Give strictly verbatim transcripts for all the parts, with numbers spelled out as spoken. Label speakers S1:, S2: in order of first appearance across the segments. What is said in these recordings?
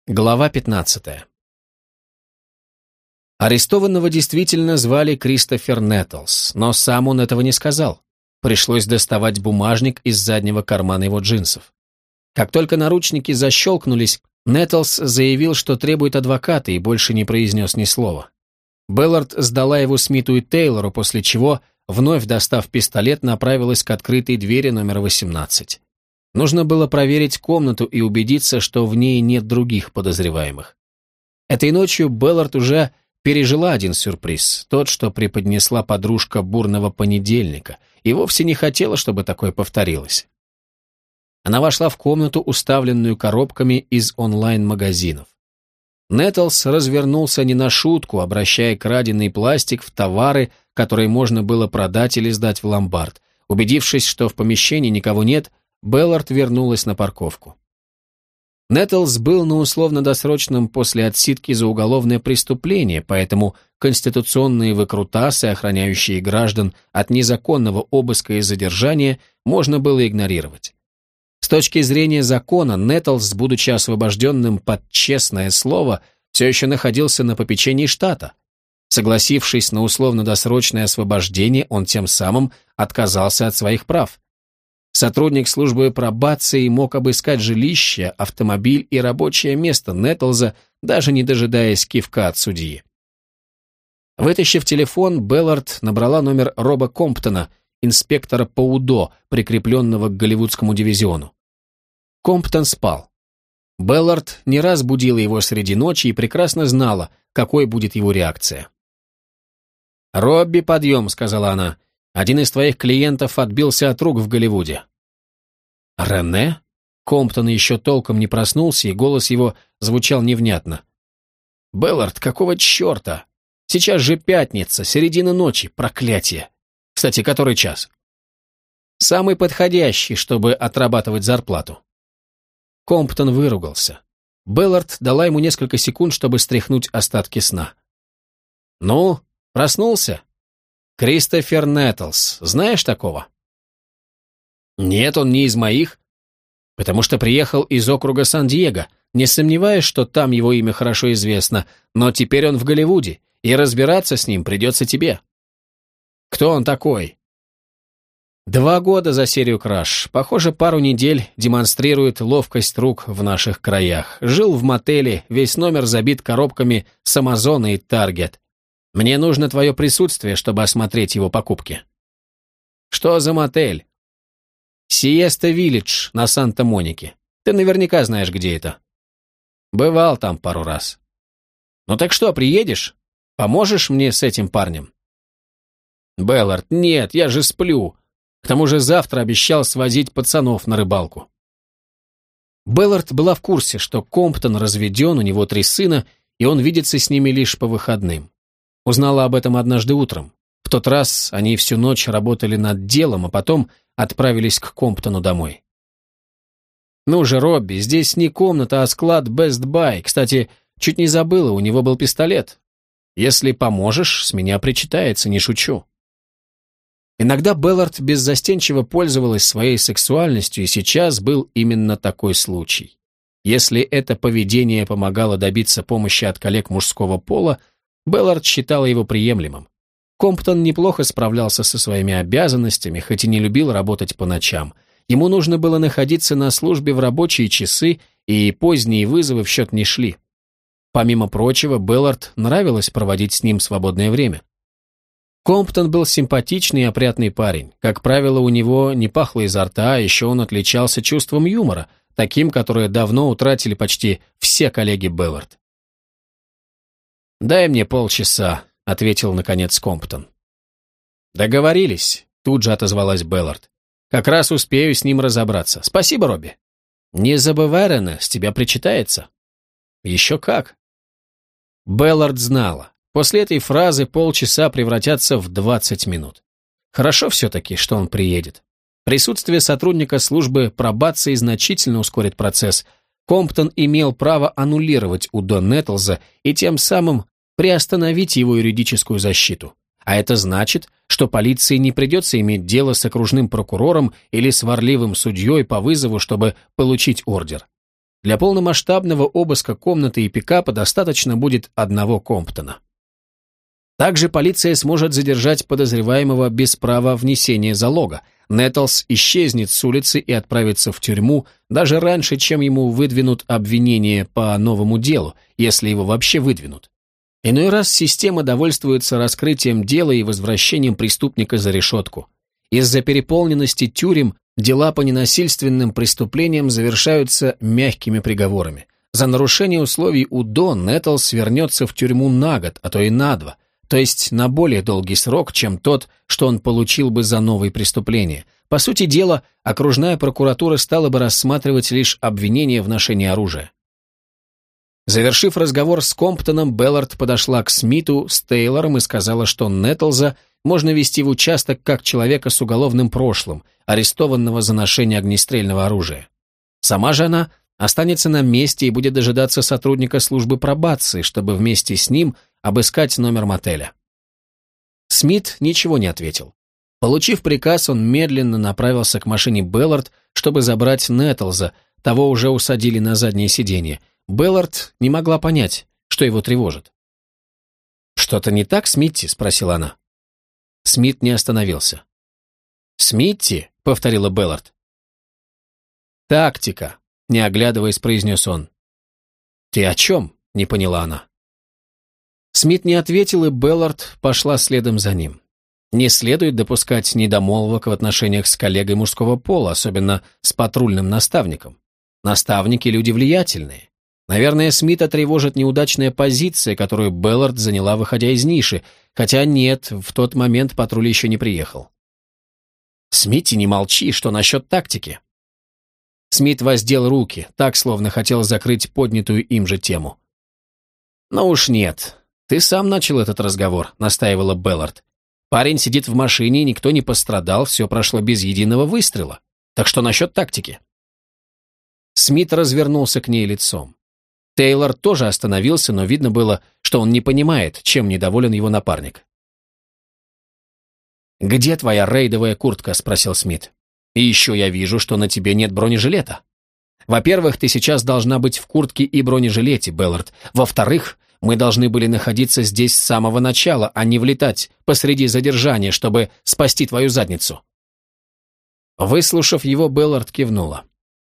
S1: Глава пятнадцатая. Арестованного действительно звали Кристофер Нэттлс, но сам он этого не сказал. Пришлось доставать бумажник из заднего кармана его джинсов. Как только наручники защелкнулись, Нэттлс заявил, что требует адвоката, и больше не произнес ни слова. Беллард сдала его Смиту и Тейлору, после чего, вновь достав пистолет, направилась к открытой двери номер восемнадцать. Нужно было проверить комнату и убедиться, что в ней нет других подозреваемых. Этой ночью Беллард уже пережила один сюрприз, тот, что преподнесла подружка бурного понедельника, и вовсе не хотела, чтобы такое повторилось. Она вошла в комнату, уставленную коробками из онлайн-магазинов. Нэттлс развернулся не на шутку, обращая краденый пластик в товары, которые можно было продать или сдать в ломбард. Убедившись, что в помещении никого нет, Беллард вернулась на парковку. Нэттлс был на условно-досрочном после отсидки за уголовное преступление, поэтому конституционные выкрутасы, охраняющие граждан от незаконного обыска и задержания, можно было игнорировать. С точки зрения закона, Нэттлс, будучи освобожденным под честное слово, все еще находился на попечении штата. Согласившись на условно-досрочное освобождение, он тем самым отказался от своих прав. Сотрудник службы пробации мог обыскать жилище, автомобиль и рабочее место Нэттлза, даже не дожидаясь кивка от судьи. Вытащив телефон, Беллард набрала номер Роба Комптона, инспектора по УДО, прикрепленного к голливудскому дивизиону. Комптон спал. Беллард не раз будила его среди ночи и прекрасно знала, какой будет его реакция. «Робби, подъем», — сказала она. «Один из твоих клиентов отбился от рук в Голливуде». «Рене?» Комптон еще толком не проснулся, и голос его звучал невнятно. «Беллард, какого черта? Сейчас же пятница, середина ночи, проклятие. Кстати, который час?» «Самый подходящий, чтобы отрабатывать зарплату». Комптон выругался. Беллард дала ему несколько секунд, чтобы стряхнуть остатки сна. «Ну, проснулся? Кристофер Нэттлс, знаешь такого?» «Нет, он не из моих, потому что приехал из округа Сан-Диего, не сомневаюсь, что там его имя хорошо известно, но теперь он в Голливуде, и разбираться с ним придется тебе». «Кто он такой?» «Два года за серию краж. Похоже, пару недель демонстрирует ловкость рук в наших краях. Жил в мотеле, весь номер забит коробками с Амазона и Таргет. Мне нужно твое присутствие, чтобы осмотреть его покупки». «Что за мотель?» «Сиеста Виллидж на Санта-Монике. Ты наверняка знаешь, где это». «Бывал там пару раз». «Ну так что, приедешь? Поможешь мне с этим парнем?» «Беллард, нет, я же сплю. К тому же завтра обещал свозить пацанов на рыбалку». Беллард была в курсе, что Комптон разведен, у него три сына, и он видится с ними лишь по выходным. Узнала об этом однажды утром. В тот раз они всю ночь работали над делом, а потом отправились к Комптону домой. «Ну же, Робби, здесь не комната, а склад Best Buy. Кстати, чуть не забыла, у него был пистолет. Если поможешь, с меня причитается, не шучу». Иногда Беллард беззастенчиво пользовалась своей сексуальностью, и сейчас был именно такой случай. Если это поведение помогало добиться помощи от коллег мужского пола, Беллард считала его приемлемым. Комптон неплохо справлялся со своими обязанностями, хоть и не любил работать по ночам. Ему нужно было находиться на службе в рабочие часы, и поздние вызовы в счет не шли. Помимо прочего, Беллард нравилось проводить с ним свободное время. Комптон был симпатичный и опрятный парень. Как правило, у него не пахло изо рта, а еще он отличался чувством юмора, таким, которое давно утратили почти все коллеги Беллард. «Дай мне полчаса», — ответил, наконец, Комптон. «Договорились», — тут же отозвалась Беллард. «Как раз успею с ним разобраться. Спасибо, Робби». «Не забывай, Рене, с тебя причитается». «Еще как». Беллард знала. После этой фразы полчаса превратятся в двадцать минут. Хорошо все-таки, что он приедет. Присутствие сотрудника службы пробации значительно ускорит процесс. Комптон имел право аннулировать УДО Нэттлза и тем самым приостановить его юридическую защиту. А это значит, что полиции не придется иметь дело с окружным прокурором или сварливым судьей по вызову, чтобы получить ордер. Для полномасштабного обыска комнаты и пикапа достаточно будет одного Комптона. Также полиция сможет задержать подозреваемого без права внесения залога. Нэттлс исчезнет с улицы и отправится в тюрьму даже раньше, чем ему выдвинут обвинение по новому делу, если его вообще выдвинут. Иной раз система довольствуется раскрытием дела и возвращением преступника за решетку. Из-за переполненности тюрем дела по ненасильственным преступлениям завершаются мягкими приговорами. За нарушение условий УДО Нэттлс вернется в тюрьму на год, а то и на два, то есть на более долгий срок, чем тот, что он получил бы за новые преступления. По сути дела, окружная прокуратура стала бы рассматривать лишь обвинение в ношении оружия. Завершив разговор с Комптоном, Беллард подошла к Смиту с Тейлором и сказала, что Нэттлза можно вести в участок как человека с уголовным прошлым, арестованного за ношение огнестрельного оружия. Сама же она останется на месте и будет дожидаться сотрудника службы пробации, чтобы вместе с ним обыскать номер мотеля. Смит ничего не ответил. Получив приказ, он медленно направился к машине Беллард, чтобы забрать Нэттлза, того уже усадили на заднее сиденье. Беллард не могла понять, что его тревожит. «Что-то не так, Смитти?» – спросила она. Смит не остановился. «Смитти?» – повторила Беллард. «Тактика», – не оглядываясь, произнес он. «Ты о чем?» – не поняла она. Смит не ответил, и Беллард пошла следом за ним. Не следует допускать недомолвок в отношениях с коллегой мужского пола, особенно с патрульным наставником. Наставники – люди влиятельные. Наверное, Смита тревожит неудачная позиция, которую Беллард заняла, выходя из ниши, хотя нет, в тот момент патруль еще не приехал. «Смитти, не молчи, что насчет тактики?» Смит воздел руки, так, словно хотел закрыть поднятую им же тему. «Ну уж нет, ты сам начал этот разговор», — настаивала Беллард. «Парень сидит в машине, никто не пострадал, все прошло без единого выстрела. Так что насчет тактики?» Смит развернулся к ней лицом. Тейлор тоже остановился, но видно было, что он не понимает, чем недоволен его напарник. «Где твоя рейдовая куртка?» – спросил Смит. «И еще я вижу, что на тебе нет бронежилета. Во-первых, ты сейчас должна быть в куртке и бронежилете, Беллард. Во-вторых, мы должны были находиться здесь с самого начала, а не влетать посреди задержания, чтобы спасти твою задницу». Выслушав его, Беллард кивнула.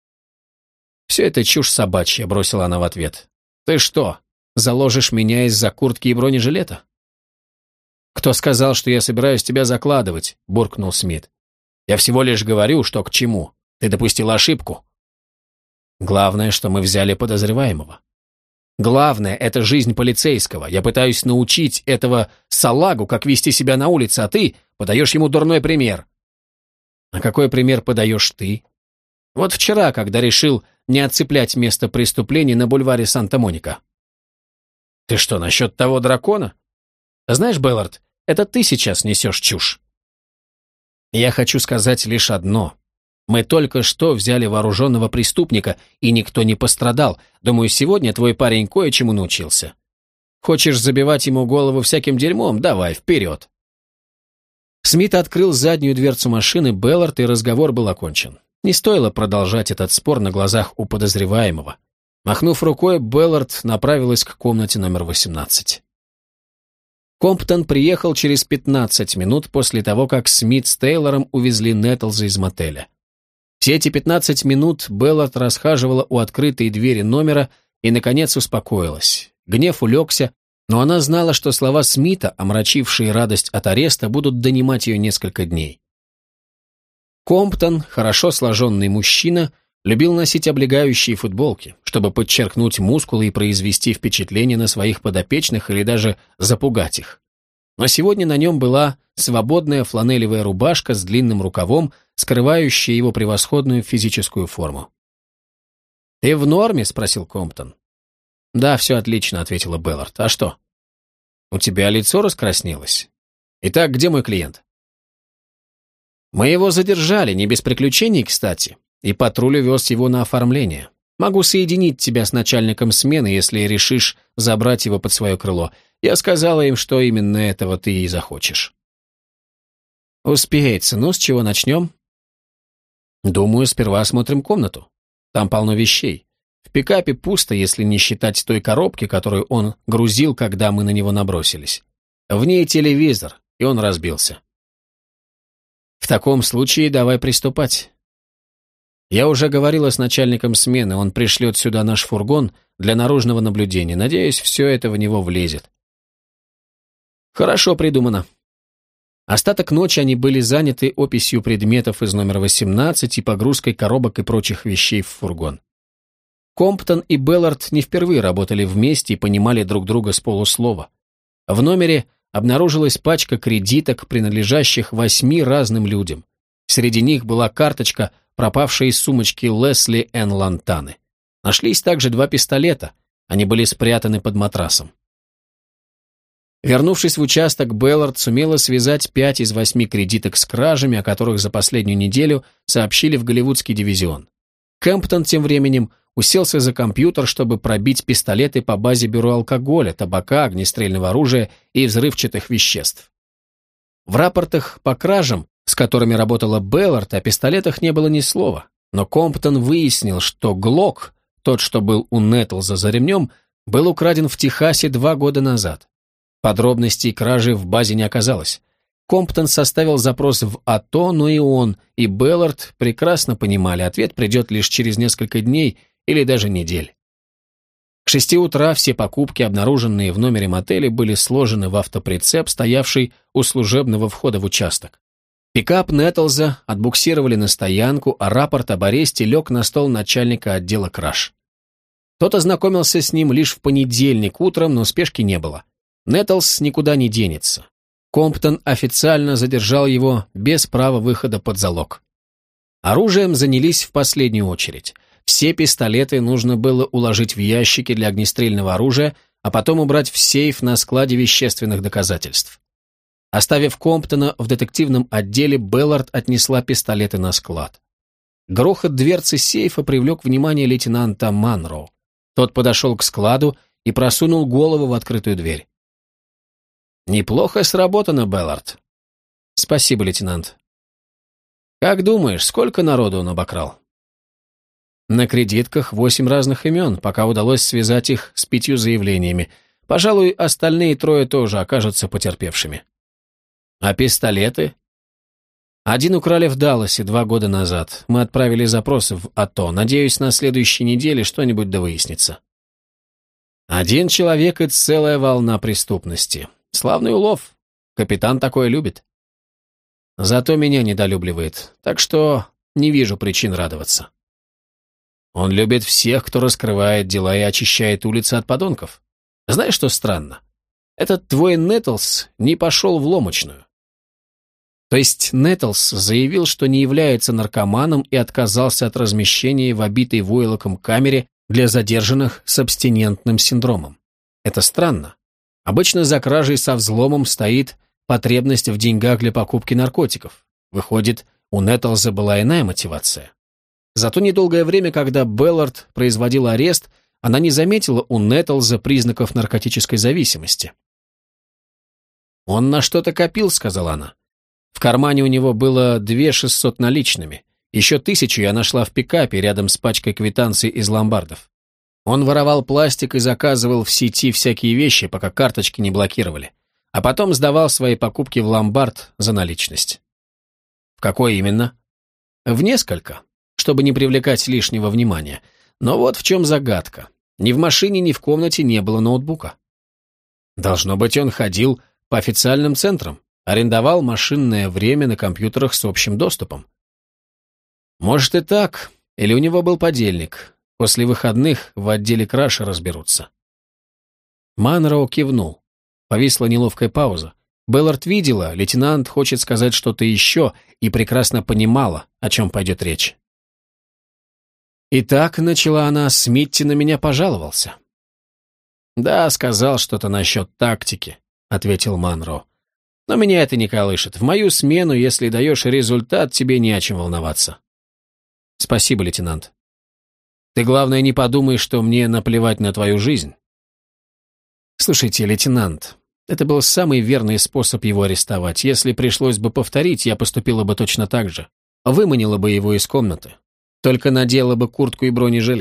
S1: «Все это чушь собачья», — бросила она в ответ. «Ты что, заложишь меня из-за куртки и бронежилета?» «Кто сказал, что я собираюсь тебя закладывать?» — буркнул Смит. «Я всего лишь говорю, что к чему. Ты допустил ошибку». «Главное, что мы взяли подозреваемого. Главное — это жизнь полицейского. Я пытаюсь научить этого салагу, как вести себя на улице, а ты подаешь ему дурной пример». «А какой пример подаешь ты?» «Вот вчера, когда решил не отцеплять место преступления на бульваре Санта-Моника». «Ты что, насчет того дракона?» «Знаешь, Беллард, это ты сейчас несешь чушь». «Я хочу сказать лишь одно. Мы только что взяли вооруженного преступника, и никто не пострадал. Думаю, сегодня твой парень кое-чему научился. Хочешь забивать ему голову всяким дерьмом? Давай, вперед». Смит открыл заднюю дверцу машины Беллард, и разговор был окончен. Не стоило продолжать этот спор на глазах у подозреваемого. Махнув рукой, Беллард направилась к комнате номер восемнадцать. Комптон приехал через пятнадцать минут после того, как Смит с Тейлором увезли Нэттлза из мотеля. Все эти пятнадцать минут Беллард расхаживала у открытой двери номера и, наконец, успокоилась. Гнев улегся, но она знала, что слова Смита, омрачившие радость от ареста, будут донимать ее несколько дней. Комптон, хорошо сложенный мужчина, любил носить облегающие футболки, чтобы подчеркнуть мускулы и произвести впечатление на своих подопечных или даже запугать их. Но сегодня на нем была свободная фланелевая рубашка с длинным рукавом, скрывающая его превосходную физическую форму. «Ты в норме?» — спросил Комптон. «Да, все отлично», — ответила Беллард. «А что?» «У тебя лицо раскраснелось. Итак, где мой клиент?» «Мы его задержали, не без приключений, кстати, и патруль увез его на оформление. Могу соединить тебя с начальником смены, если решишь забрать его под свое крыло. Я сказала им, что именно этого ты и захочешь». «Успеется. Ну, с чего начнем?» «Думаю, сперва осмотрим комнату. Там полно вещей. В пикапе пусто, если не считать той коробки, которую он грузил, когда мы на него набросились. В ней телевизор, и он разбился. В таком случае давай приступать. Я уже говорила с начальником смены, он пришлет сюда наш фургон для наружного наблюдения. Надеюсь, все это в него влезет. Хорошо придумано. Остаток ночи они были заняты описью предметов из номера восемнадцать и погрузкой коробок и прочих вещей в фургон. Комптон и Беллард не впервые работали вместе и понимали друг друга с полуслова. В номере обнаружилась пачка кредиток, принадлежащих восьми разным людям. Среди них была карточка, пропавшая из сумочки Лесли Энн Лантаны. Нашлись также два пистолета, они были спрятаны под матрасом. Вернувшись в участок, Беллард сумела связать пять из восьми кредиток с кражами, о которых за последнюю неделю сообщили в голливудский дивизион. Кэмптон тем временем уселся за компьютер, чтобы пробить пистолеты по базе бюро алкоголя, табака, огнестрельного оружия и взрывчатых веществ. В рапортах по кражам, с которыми работала Беллард, о пистолетах не было ни слова, но Комптон выяснил, что Глок, тот, что был у Нетлза за ремнем, был украден в Техасе два года назад. Подробностей кражи в базе не оказалось. Комптон составил запрос в АТО, но и он, и Беллард прекрасно понимали, ответ придет лишь через несколько дней или даже недель. К шести утра все покупки, обнаруженные в номере мотеля, были сложены в автоприцеп, стоявший у служебного входа в участок. Пикап Нетлза отбуксировали на стоянку, а рапорт об аресте лег на стол начальника отдела краж. Тот ознакомился с ним лишь в понедельник утром, но спешки не было. Нетлз никуда не денется. Комптон официально задержал его без права выхода под залог. Оружием занялись в последнюю очередь. Все пистолеты нужно было уложить в ящики для огнестрельного оружия, а потом убрать в сейф на складе вещественных доказательств. Оставив Комптона в детективном отделе, Беллард отнесла пистолеты на склад. Грохот дверцы сейфа привлек внимание лейтенанта Манроу. Тот подошел к складу и просунул голову в открытую дверь. «Неплохо сработано, Беллард». «Спасибо, лейтенант». «Как думаешь, сколько народу он обокрал?» «На кредитках восемь разных имен, пока удалось связать их с пятью заявлениями. Пожалуй, остальные трое тоже окажутся потерпевшими». «А пистолеты?» «Один украли в Далласе два года назад. Мы отправили запросы в АТО. Надеюсь, на следующей неделе что-нибудь да выяснится». «Один человек и целая волна преступности. Славный улов. Капитан такое любит. Зато меня недолюбливает, так что не вижу причин радоваться. Он любит всех, кто раскрывает дела и очищает улицы от подонков. Знаешь, что странно? Этот твой Нетлз не пошел в ломочную». То есть Нетлз заявил, что не является наркоманом и отказался от размещения в обитой войлоком камере для задержанных с абстинентным синдромом. Это странно. Обычно за кражей со взломом стоит потребность в деньгах для покупки наркотиков. Выходит, у Нетлза была иная мотивация. Зато недолгое время, когда Беллард производил арест, она не заметила у Нетлза признаков наркотической зависимости. «Он на что-то копил», — сказала она. «В кармане у него было две тысячи шестьсот наличными. Еще тысячу я нашла в пикапе рядом с пачкой квитанций из ломбардов. Он воровал пластик и заказывал в сети всякие вещи, пока карточки не блокировали. А потом сдавал свои покупки в ломбард за наличность». «В какой именно?» «В несколько, чтобы не привлекать лишнего внимания. Но вот в чем загадка. Ни в машине, ни в комнате не было ноутбука. Должно быть, он ходил по официальным центрам, арендовал машинное время на компьютерах с общим доступом. Может и так, или у него был подельник. После выходных в отделе краж разберутся». Манроу кивнул. Повисла неловкая пауза. Беллард видела, лейтенант хочет сказать что-то еще, и прекрасно понимала, о чем пойдет речь. «Итак», — начала она, — «Смитти на меня пожаловался». «Да, сказал что-то насчет тактики», — ответил Манроу. «Но меня это не колышет. В мою смену, если даешь результат, тебе не о чем волноваться». «Спасибо, лейтенант. Ты, главное, не подумай, что мне наплевать на твою жизнь». «Слушайте, лейтенант, это был самый верный способ его арестовать. Если пришлось бы повторить, я поступила бы точно так же. Выманила бы его из комнаты. Только надела бы куртку и бронежилет.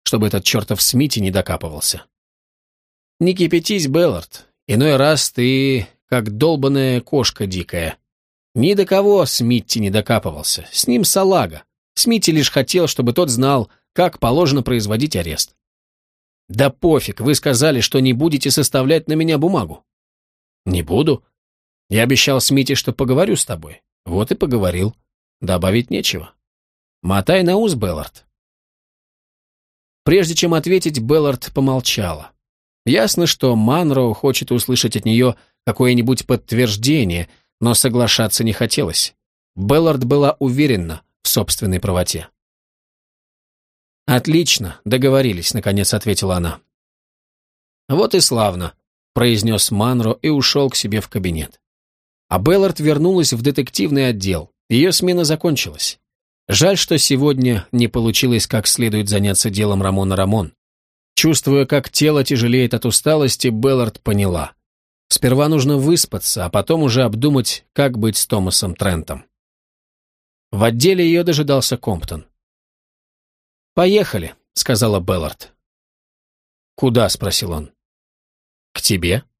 S1: чтобы этот чертов Смити не докапывался. Не кипятись, Беллард. Иной раз ты как долбаная кошка дикая. Ни до кого Смитти не докапывался. С ним салага. Смитти лишь хотел, чтобы тот знал, как положено производить арест. Да пофиг, вы сказали, что не будете составлять на меня бумагу. Не буду. Я обещал Смитти, что поговорю с тобой. Вот и поговорил. Добавить нечего. Мотай на ус, Беллард. Прежде чем ответить, Беллард помолчала. Ясно, что Манроу хочет услышать от нее какое-нибудь подтверждение, но соглашаться не хотелось. Беллард была уверена в собственной правоте. «Отлично, договорились», — наконец ответила она. «Вот и славно», — произнес Манро и ушел к себе в кабинет. А Беллард вернулась в детективный отдел. Ее смена закончилась. Жаль, что сегодня не получилось как следует заняться делом Рамона Рамон. Чувствуя, как тело тяжелеет от усталости, Беллард поняла. Сперва нужно выспаться, а потом уже обдумать, как быть с Томасом Трентом. В отделе ее дожидался Комптон. «Поехали», — сказала Беллард. «Куда?» — спросил он. «К тебе».